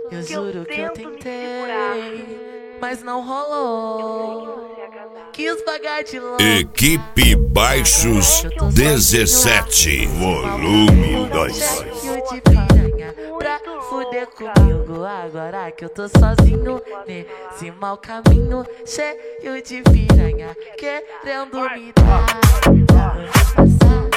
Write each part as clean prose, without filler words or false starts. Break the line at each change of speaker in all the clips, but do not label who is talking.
Eu juro que eu tentei, mas não rolou. Quis pagar de louco.
Equipe Baixos 17, volume 2.
Cheio de piranha pra fuder comigo. Agora que eu tô sozinho nesse mau caminho, cheio de piranha querendo me dar. Eu vou passar,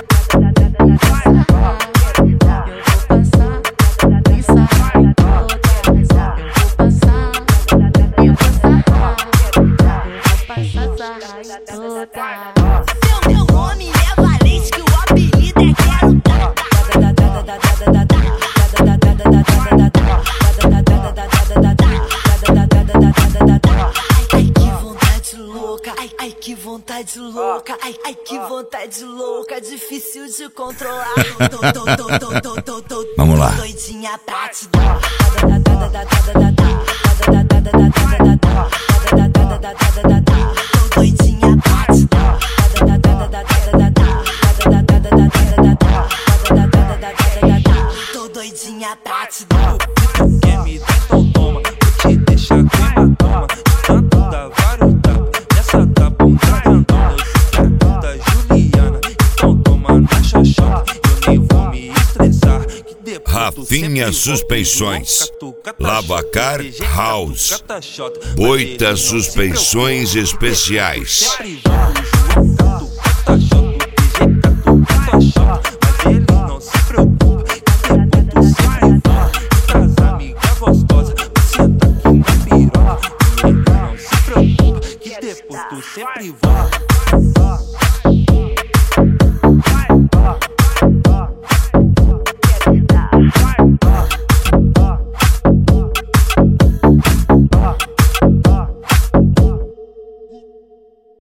me sarrar em todas. Eu vou passar, me sarrar. Eu vou passar, sarrar em todas.
Meu nome é Valente, que o apelido é Quero Dar. Ai, que vontade louca, ai, que vontade louca, ai, que vontade louca, difícil de controlar.
Vamos lá.
Doidinha pra te dar. Tô doidinha pra te dar. Tô doidinha pra te dar.
Quer me dar, então toma. Vou te deixar com hematoma. Tanto dá vários tapas nessa bunda grandona. Eu sou perto da Juliana, então toma na xoxota. Eu nem vou me estressar, que depois
Rafinha Suspeições, Lavacar House, Boita Suspeições Especiais.
Mas ele não se preocupa, que depois tu sempre volta. Traz amiga gostosa, você tá aqui na piroca. Ele não se preocupa, que depois tu sempre volta.